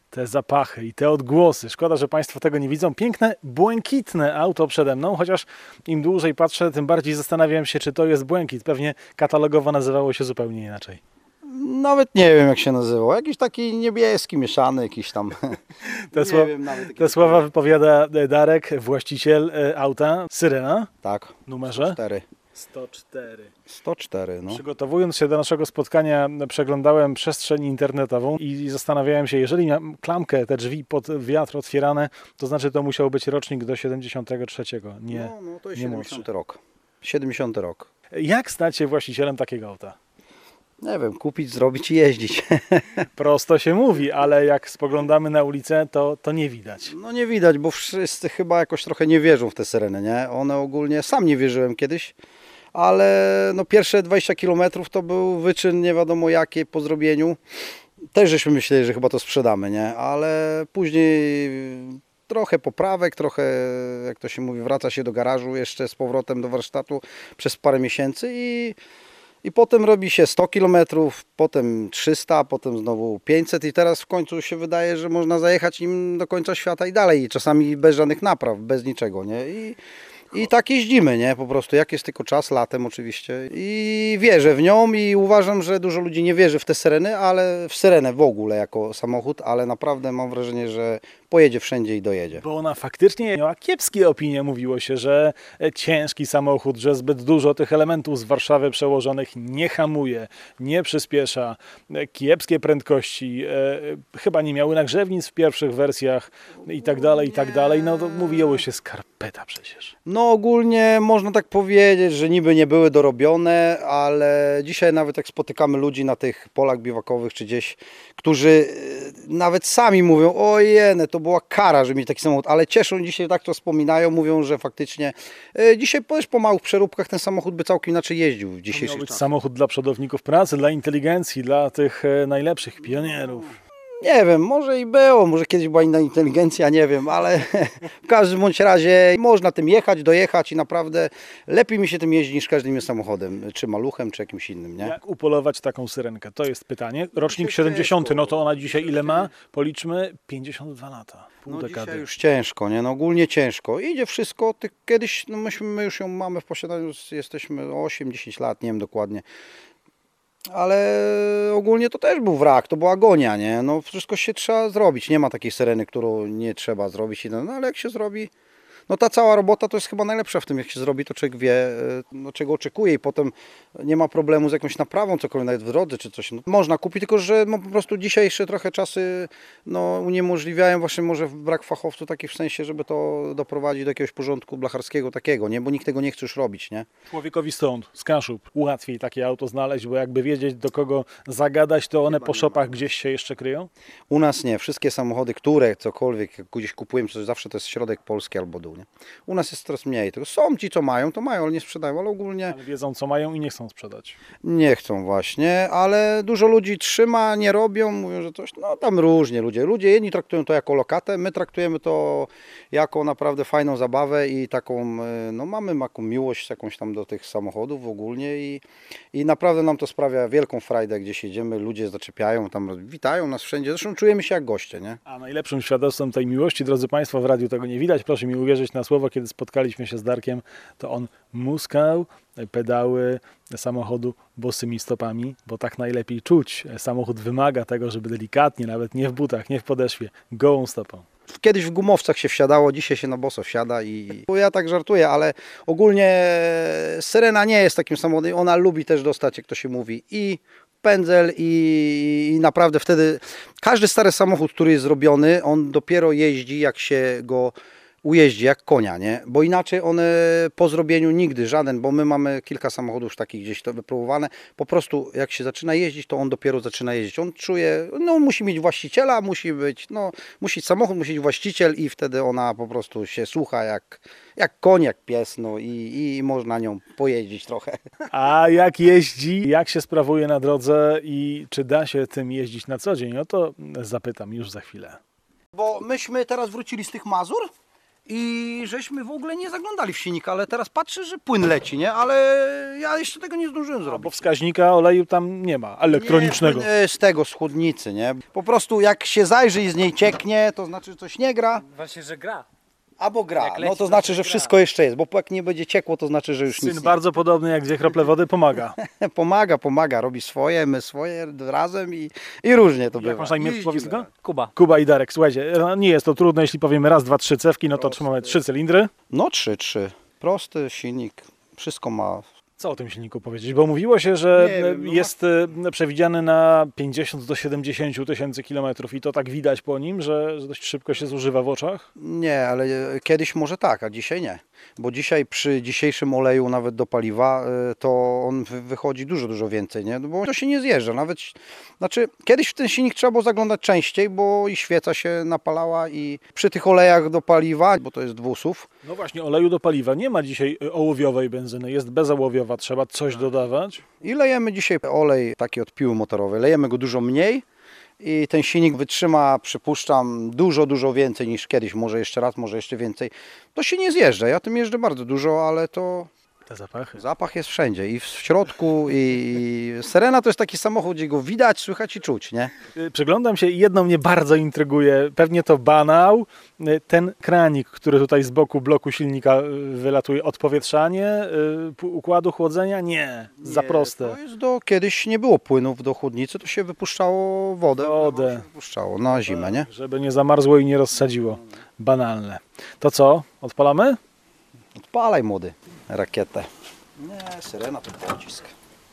Te zapachy i te odgłosy. Szkoda, że Państwo tego nie widzą. Piękne, błękitne auto przede mną, chociaż im dłużej patrzę, tym bardziej zastanawiam się, czy to jest błękit. Pewnie katalogowo nazywało się zupełnie inaczej. Nawet nie wiem jak się nazywał. Jakiś taki niebieski, mieszany, jakiś tam. Te słowa wypowiada Darek, właściciel auta Syrena. Tak. W numerze 4. 104. 104, no. Przygotowując się do naszego spotkania, przeglądałem przestrzeń internetową i zastanawiałem się, jeżeli miałem klamkę, te drzwi pod wiatr otwierane, to znaczy to musiał być rocznik do 73. Nie, No to jest nie 70 młodszy. rok. 70 rok. Jak stać się właścicielem takiego auta? Nie wiem, kupić, zrobić i jeździć. Prosto się mówi, ale jak spoglądamy na ulicę, to nie widać. No nie widać, bo wszyscy chyba jakoś trochę nie wierzą w te Syreny, nie? One ogólnie, sam nie wierzyłem kiedyś, ale no pierwsze 20 km to był wyczyn nie wiadomo jakie po zrobieniu. Też żeśmy myśleli, że chyba to sprzedamy, nie? Ale później trochę poprawek, trochę, jak to się mówi, wraca się do garażu jeszcze z powrotem do warsztatu przez parę miesięcy i potem robi się 100 km, potem 300, potem znowu 500 i teraz w końcu się wydaje, że można zajechać nim do końca świata i dalej, czasami bez żadnych napraw, bez niczego, nie? I tak jeździmy, nie? Po prostu, jak jest tylko czas, latem oczywiście. I wierzę w nią i uważam, że dużo ludzi nie wierzy w te Syreny, ale w Syrenę w ogóle jako samochód, ale naprawdę mam wrażenie, że pojedzie wszędzie i dojedzie. Bo ona faktycznie miała kiepskie opinie. Mówiło się, że ciężki samochód, że zbyt dużo tych elementów z Warszawy przełożonych nie hamuje, nie przyspiesza, kiepskie prędkości, chyba nie miały nagrzewnic w pierwszych wersjach i tak dalej, i tak dalej. No to mówiło się skarpeta przecież. No ogólnie można tak powiedzieć, że niby nie były dorobione, ale dzisiaj nawet jak spotykamy ludzi na tych polach biwakowych czy gdzieś, którzy nawet sami mówią, ojej, to była kara, że mieć taki samochód, ale cieszą dzisiaj, tak to wspominają, mówią, że faktycznie dzisiaj po małych przeróbkach ten samochód by całkiem inaczej jeździł w dzisiejszych Miał być czasach. samochód dla przodowników pracy, dla inteligencji, dla tych najlepszych pionierów. Nie wiem, może i było, może kiedyś była inna inteligencja, nie wiem, ale w każdym bądź razie można tym jechać, dojechać i naprawdę lepiej mi się tym jeździ niż każdym innym samochodem, czy maluchem, czy jakimś innym, nie? Jak upolować taką syrenkę? To jest pytanie. Rocznik Dzisiaj 70, ciężko. no to ona dzisiaj ile ma? Policzmy, 52 lata, pół No dekady. dzisiaj już ciężko, nie? No ogólnie ciężko. Idzie wszystko, kiedyś, no my już ją mamy w posiadaniu, jesteśmy 8-10 lat, nie wiem dokładnie. Ale ogólnie to też był wrak, to była agonia, nie? No wszystko się trzeba zrobić, nie ma takiej Syreny, którą nie trzeba zrobić, no ale jak się zrobi, no ta cała robota to jest chyba najlepsza w tym, jak się zrobi, to człowiek wie, no, czego oczekuje i potem nie ma problemu z jakąś naprawą, cokolwiek nawet w drodze czy coś. No, można kupić, tylko że no, po prostu dzisiejsze trochę czasy no, uniemożliwiają właśnie może brak fachowców taki w sensie, żeby to doprowadzić do jakiegoś porządku blacharskiego takiego, nie? Bo nikt tego nie chce już robić, nie? Człowiekowi stąd, z Kaszub, łatwiej takie auto znaleźć, bo jakby wiedzieć, do kogo zagadać, to one po shopach gdzieś się jeszcze kryją? U nas nie. Wszystkie samochody, które cokolwiek gdzieś kupujemy, to zawsze to jest środek Polski albo dół. Nie? U nas jest coraz mniej. Tylko są ci, co mają, to mają, ale nie sprzedają, ale ogólnie Ale wiedzą, co mają i nie chcą sprzedać. nie chcą właśnie, ale dużo ludzi trzyma, nie robią, mówią, że coś, no tam różnie ludzie. Ludzie jedni traktują to jako lokatę, my traktujemy to jako naprawdę fajną zabawę i taką, no mamy taką miłość jakąś tam do tych samochodów ogólnie i naprawdę nam to sprawia wielką frajdę, gdzie jedziemy, ludzie zaczepiają, tam witają nas wszędzie, zresztą czujemy się jak goście, nie? A najlepszym świadectwem tej miłości, drodzy Państwo, w radiu tego nie widać, proszę mi uwierzyć na słowo, kiedy spotkaliśmy się z Darkiem, to on muskał pedały samochodu bosymi stopami, bo tak najlepiej czuć. Samochód wymaga tego, żeby delikatnie, nawet nie w butach, nie w podeszwie, gołą stopą. Kiedyś w gumowcach się wsiadało, dzisiaj się na boso wsiada i bo ja tak żartuję, ale ogólnie Syrena nie jest takim samochodem, ona lubi też dostać, jak to się mówi, i pędzel i naprawdę wtedy każdy stary samochód, który jest zrobiony, on dopiero jeździ, jak się go ujeździ, jak konia, nie? Bo inaczej one po zrobieniu nigdy, żaden, bo my mamy kilka samochodów już takich gdzieś to wypróbowane, po prostu jak się zaczyna jeździć, to on dopiero zaczyna jeździć. On czuje, no musi mieć właściciela, musi być, no musi samochód, musi być właściciel i wtedy ona po prostu się słucha jak koń, jak pies, no i można nią pojeździć trochę. A jak jeździ, jak się sprawuje na drodze i czy da się tym jeździć na co dzień? No to zapytam już za chwilę. Bo myśmy teraz wrócili z tych Mazur i żeśmy w ogóle nie zaglądali w silnik, ale teraz patrzę, że płyn leci, nie? Ale ja jeszcze tego nie zdążyłem zrobić. Bo wskaźnika oleju tam nie ma, elektronicznego. Nie, z tego, z chłodnicy, nie? Po prostu jak się zajrzy i z niej cieknie, to znaczy, że coś nie gra, Właśnie, że gra. albo gra. Jak leci, No to to znaczy, że gra. wszystko jeszcze jest, bo jak nie będzie ciekło, to znaczy, że już nic Syn bardzo podobny jak 2 krople wody pomaga. nie. Pomaga, robi swoje, my swoje razem i różnie to Jak bywa. masz na imię Jeździmy. człowieka? Kuba. Kuba i Darek, słuchajcie, nie jest to trudne, jeśli powiemy raz, dwa, trzy cewki, no to trzymamy 3 cylindry. No 3. Prosty silnik, wszystko ma. Co o tym silniku powiedzieć? Bo mówiło się, że Nie wiem, no jest przewidziany na 50 do 70 tysięcy kilometrów i to tak widać po nim, że dość szybko się zużywa w oczach. Nie, ale kiedyś może tak, a dzisiaj nie. Bo dzisiaj przy dzisiejszym oleju nawet do paliwa to on wychodzi dużo więcej, nie? No bo to się nie zjeżdża. Nawet, znaczy kiedyś w ten silnik trzeba było zaglądać częściej, bo i świeca się napalała i przy tych olejach do paliwa, bo to jest dwusów, No właśnie, oleju do paliwa nie ma dzisiaj ołowiowej benzyny, jest bezołowiowa, trzeba coś dodawać. i lejemy dzisiaj olej taki od piły motorowej. Lejemy go dużo mniej i ten silnik wytrzyma, przypuszczam, dużo więcej niż kiedyś. Może jeszcze raz, może jeszcze więcej. To się nie zjeżdża. Ja tym jeżdżę bardzo dużo, ale to Te zapachy. zapach jest wszędzie. I w środku, i Serena to jest taki samochód, gdzie go widać, słychać i czuć, nie? Przyglądam się i jedno mnie bardzo intryguje, pewnie to banał, ten kranik, który tutaj z boku bloku silnika wylatuje, odpowietrzanie układu chłodzenia? Nie, za proste. To jest kiedyś nie było płynów do chłodnicy, to się wypuszczało wodę. Wodę. Się wypuszczało na zimę, nie? Żeby nie zamarzło i nie rozsadziło. Banalne. To co? Odpalamy? Odpalaj, młody, rakietę. Nie, Serena to pocisk.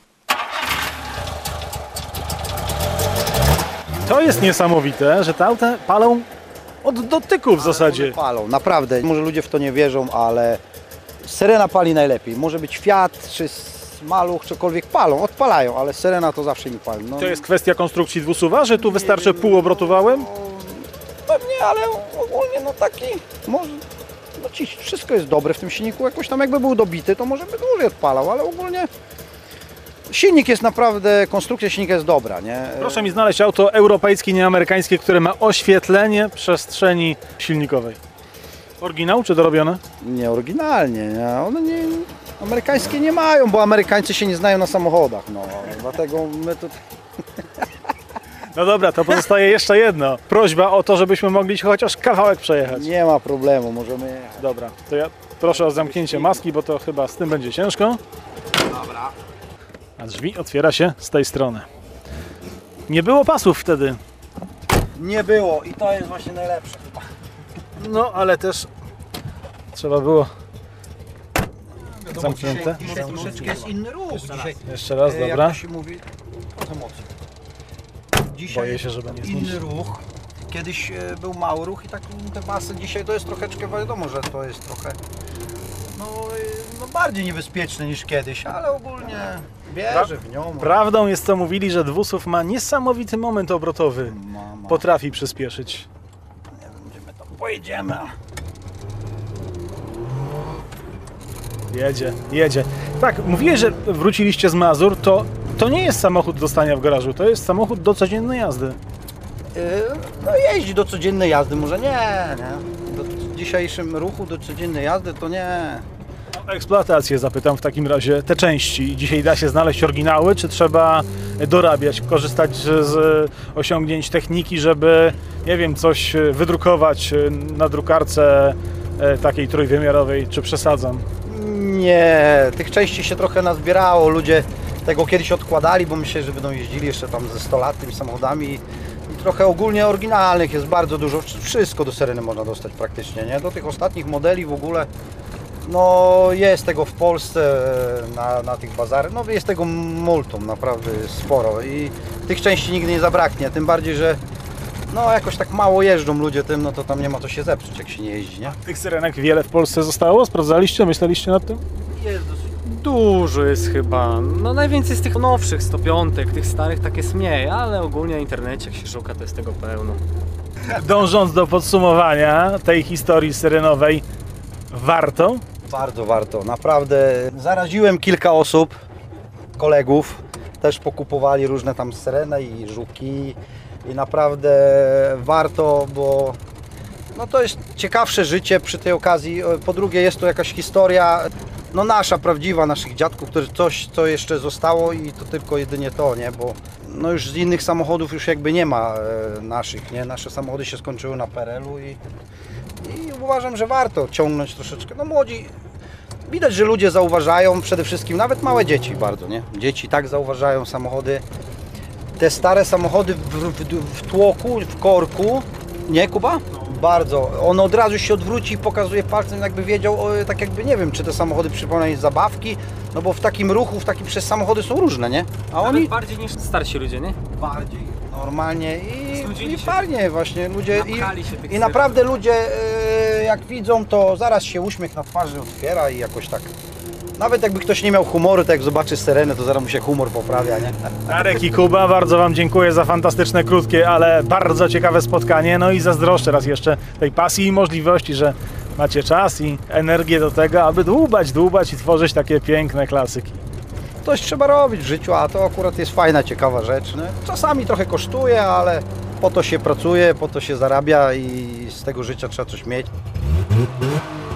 To jest niesamowite, że te auta palą od dotyku w zasadzie. One palą, naprawdę. Może ludzie w to nie wierzą, ale Serena pali najlepiej. Może być Fiat czy Maluch, cokolwiek palą, odpalają, ale Serena to zawsze mi pali. No, To jest kwestia konstrukcji dwusuwa, że tu wystarczy półobrotowałem? pewnie, ale ogólnie no taki, może, no wszystko jest dobre w tym silniku. Jakoś tam jakby był dobity, to może by dłużej odpalał, ale ogólnie silnik jest naprawdę, konstrukcja silnika jest dobra, nie? Proszę mi znaleźć auto europejskie, nie amerykańskie, które ma oświetlenie przestrzeni silnikowej. Oryginał czy dorobione? Nie oryginalnie, nie? One nie, amerykańskie nie mają, bo Amerykańcy się nie znają na samochodach, no. Dlatego my tu... No dobra, to pozostaje jeszcze jedno. Prośba o to, żebyśmy mogli chociaż kawałek przejechać. Nie ma problemu, możemy jechać. Dobra, to ja proszę o zamknięcie maski, bo to chyba z tym będzie ciężko. Dobra. A drzwi otwiera się z tej strony. Nie było pasów wtedy. Nie było i to jest właśnie najlepsze chyba. No, ale też trzeba było zamknięte. Dzisiaj troszeczkę jest inny ruch. Dzisiaj, Jeszcze raz, jak dobra. to się mówi, trochę mocniej. Dzisiaj Boję się, żeby nie inny zniszczyć. ruch. Kiedyś był mały ruch i tak te masy dzisiaj to jest troszeczkę, wiadomo, że to jest trochę no bardziej niebezpieczne niż kiedyś, ale ogólnie wierzę w nią. Prawdą jest, co mówili, że dwusów ma niesamowity moment obrotowy. Mama. Potrafi przyspieszyć. Nie wiem, gdzie my tam pojedziemy. Jedzie. Tak, mówiłeś, że wróciliście z Mazur, to nie jest samochód do stania w garażu, to jest samochód do codziennej jazdy. No jeździ do codziennej jazdy, może nie. Do dzisiejszym ruchu, do codziennej jazdy to nie. O eksploatację zapytam w takim razie, te części. Dzisiaj da się znaleźć oryginały, czy trzeba dorabiać, korzystać z osiągnięć techniki, żeby, nie wiem, coś wydrukować na drukarce takiej trójwymiarowej, czy przesadzam? Nie, tych części się trochę nazbierało. Ludzie tego kiedyś odkładali, bo myśleli, że będą jeździli jeszcze tam ze 100 lat tymi samochodami. I trochę ogólnie oryginalnych jest bardzo dużo. Wszystko do Sereny można dostać praktycznie, nie? Do tych ostatnich modeli w ogóle. No jest tego w Polsce na tych bazarach, no jest tego multum, naprawdę sporo i tych części nigdy nie zabraknie, tym bardziej, że no jakoś tak mało jeżdżą ludzie tym, no to tam nie ma co się zepsuć, jak się nie jeździ, nie? Tych Syrenek wiele w Polsce zostało? Sprawdzaliście? Myśleliście nad tym? Jest dosyć. Dużo jest chyba. No najwięcej z tych nowszych, 105, tych starych tak jest mniej, ale ogólnie w internecie jak się szuka, to jest tego pełno. Dążąc do podsumowania tej historii syrenowej, warto? Bardzo warto, naprawdę. Zaraziłem kilka osób, kolegów, też pokupowali różne tam Syreny i Żuki i naprawdę warto, bo No to jest ciekawsze życie przy tej okazji. Po drugie jest to jakaś historia, no nasza, prawdziwa, naszych dziadków, którzy coś, co jeszcze zostało i to tylko jedynie to, nie? Bo no już z innych samochodów już jakby nie ma naszych, nie? Nasze samochody się skończyły na PRL-u i uważam, że warto ciągnąć troszeczkę. No młodzi, widać, że ludzie zauważają, przede wszystkim nawet małe dzieci bardzo, nie? Dzieci tak zauważają samochody. Te stare samochody w tłoku, w korku, nie Kuba? Bardzo. On od razu się odwróci i pokazuje palcem, jakby wiedział, tak jakby nie wiem, czy te samochody przypominają zabawki, no bo w takim ruchu, przez samochody są różne, nie? A Nawet oni bardziej niż starsi ludzie, nie? bardziej normalnie i Znudzili się. fajnie właśnie ludzie Napchali się tych i naprawdę ludzie jak widzą, to zaraz się uśmiech na twarzy otwiera i jakoś tak. Nawet jakby ktoś nie miał humoru, to jak zobaczy Serenę, to zaraz mu się humor poprawia, nie? Darek i Kuba, bardzo Wam dziękuję za fantastyczne, krótkie, ale bardzo ciekawe spotkanie. No i zazdroszczę raz jeszcze tej pasji i możliwości, że macie czas i energię do tego, aby dłubać i tworzyć takie piękne klasyki. Coś trzeba robić w życiu, a to akurat jest fajna, ciekawa rzecz. Nie? Czasami trochę kosztuje, ale po to się pracuje, po to się zarabia i z tego życia trzeba coś mieć.